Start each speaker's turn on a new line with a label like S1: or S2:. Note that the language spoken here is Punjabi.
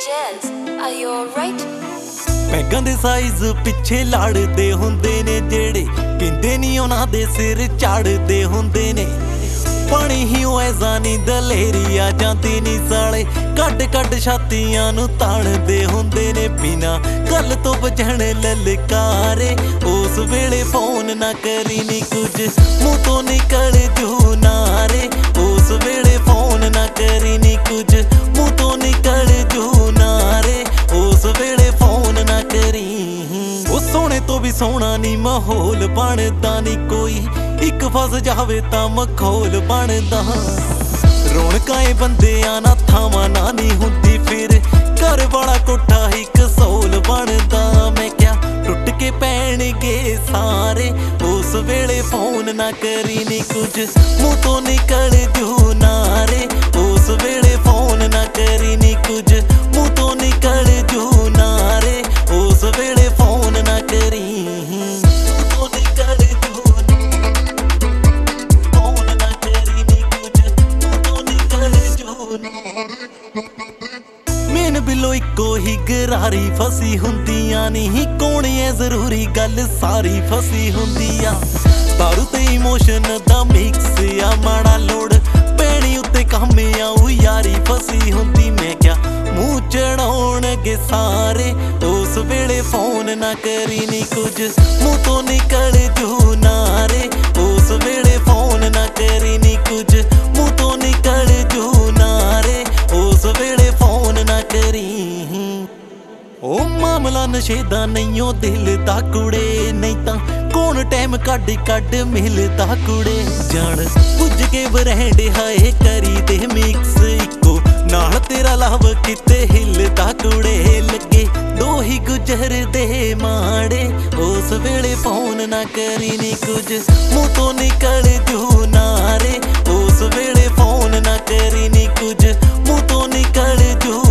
S1: Jazz, are you alright?
S2: ਪੈਗਾਂ ਦੇ ਸਾਈਜ਼ ਪਿੱਛੇ ਲੜਦੇ ਹੁੰਦੇ ਨੇ ਜਿਹੜੇ ਕਹਿੰਦੇ ਨਹੀਂ ਉਹਨਾਂ ਦੇ ਸਿਰ ਝਾੜਦੇ ਹੁੰਦੇ ਨੇ। ਪਾਣੀ ਹੀ ਉਹ ਐਜ਼ਾ ਨਹੀਂ ਦਲੇਰੀ ਆ ਜਾਂਦੀ ਨਹੀਂ ਸਾਲੇ ਕੱਢ ਕੱਢ ਛਾਤੀਆਂ ਨੂੰ ਤਾਣਦੇ ਹੁੰਦੇ ਨੇ। ਬਿਨਾ ਗੱਲ ਤੋਂ ਬਚਣ ਲਲਕਾਰੇ ਉਸ ਵੇਲੇ ਫੋਨ ਨਾ ਕਰੀ ਨੀ ਕੁਝ ਮੂੰਹ ਤੋਂ ਨਿਕਲ ਜੂ ਨਾਰੇ। ਉਸ ਵੇਲੇ ਫੋਨ ਨਾ ਕਰੀ ਨੀ ਕੁਝ ਮੂੰਹ ਤੋਂ ਨਿਕਲ ਜੂ ਨਾਰੇ। ਉਸ ਵੇਲੇ ਫੋਨ ਨਾ ਕਰੀ। ਉਹ ਸੋਹਣੇ ਤੋਂ ਵੀ ਸੋਹਣਾ ਨੀ ਮਾਹੌਲ ਬਣਦਾ ਨੀ ਕੋਈ ਇੱਕ ਫਸ ਜਾਵੇ ਤਾਂ ਮਖੌਲ ਬਣਦਾ। ਰੌਣਕਾਂ ਏ ਬੰਦਿਆਂ ਨਾ ਥਾਵਾਂ ਨਾ ਨੀ ਹੁੰਦੀ ਫਿਰ ਘਰ ਵਾਲਾ ਕੋਠਾ ਹੀ ਕਸੌਲ ਬਣਦਾ। ਮੈਂ ਕਿਹਾ ਟੁੱਟ ਕੇ ਪੈਣਗੇ ਸਾਰੇ ਉਸ ਵੇਲੇ ਫੋਨ ਨਾ ਕਰੀ ਨੀ ਕੁਝ ਮੂੰਹ ਤੋਂ ਨਿਕਲ ਜੂ ਨਾਰੇ। ਉਸ ਵੇਲੇ ਫੋਨ ਨਾ ਕਰੀ ਨੀ ਕੁਝ ਮੂੰਹ ਤੋਂ ਨਿਕਲ ਜੂ ਨਾਰੇ। ਉਸ ਵੇਲੇ ਫੋਨ ਨਾ ਕਰੀ ਮੂੰਹ ਤੋਂ ਨਿਕਲ ਜੂ ਫੋਨ ਨਾ ਕਰੀ ਨੀ ਕੁਝ ਮੂੰਹ ਤੋਂ ਨਿਕਲ ਜੂ ਨਾਰੇ। ਮੇਨ ਬਿਲੋ ਇੱਕੋ ਹੀ ਗਰਾਰੀ ਫਸੀ ਹੁੰਦੀਆਂ ਨਹੀਂ ਕੌਣ ਐ ਜ਼ਰੂਰੀ ਗੱਲ ਸਾਰੀ ਫਸੀ ਹੁੰਦੀ ਆ। ਦਾਰੂ ਤੇ ਇਮੋਸ਼ਨ ਦਾ ਮਿਕਸ ਆ ਮਾੜਾ ਲੋੜ ਪੈਣੀ ਉੱਤੇ ਕੰਮ ਆਉ ਯਾਰੀ ਫਸੀ ਹੁੰਦੀ। ਮੈਂ ਕਿਹਾ ਮੂੰਹ ਚੜਾਉਣਗੇ ਸਾਰੇ ਉਸ ਵੇਲੇ ਫੋਨ ਨਾ ਕਰੀ ਨੀ ਕੁਝ ਮੂੰਹ ਤੋਂ ਨਿਕਲ ਜੂ ਨਾਰੇ। ਉਸ ਵੇਲੇ ਫੋਨ ਨਾ ਕਰੀ ਨੀ ਕੁਝ ਮੂੰਹ ਤੋਂ ਨਿਕਲ ਜੂ ਨਾਰੇ। ਉਸ ਵੇਲੇ ਫੋਨ ਨਾ ਕਰੀ। ਉਹ ਮਾਮਲਾ ਨਸ਼ੇ ਦਾ ਨਹੀਂ ਉਹ ਦਿਲ ਦਾ ਕੁੜੇ ਨਹੀਂ ਤਾਂ ਕੌਣ ਟਾਈਮ ਕੱਢ ਕੱਢ ਮਿਲਦਾ ਕੁੜੇ। ਜਾਣ ਪੁੱਜ ਕੇ ਬਰੈਂਡ ਹਾਏ ਕਰੀ ਦੇ ਮਿਕਸ ਇੱਕੋ ਨਾਲ ਤੇਰਾ ਲਵ ਕਿਤੇ ਹਿੱਲਦਾ ਕੁੜੇ। ਲੱਗੇ ਦੋ ਹੀ ਗੁਜ਼ਰਦੇ ਮਾੜੇ ਉਸ ਵੇਲੇ ਫੋਨ ਨਾ ਕਰੀ ਨੀ ਕੁਝ ਮੂੰਹ ਤੋਂ ਨਿਕਲ ਜੂ ਨਾਰੇ। ਉਸ ਵੇਲੇ ਫੋਨ ਨਾ ਕਰੀ ਨੀ ਕੁਝ ਮੂੰਹ ਤੋਂ ਨਿਕਲ ਜੂ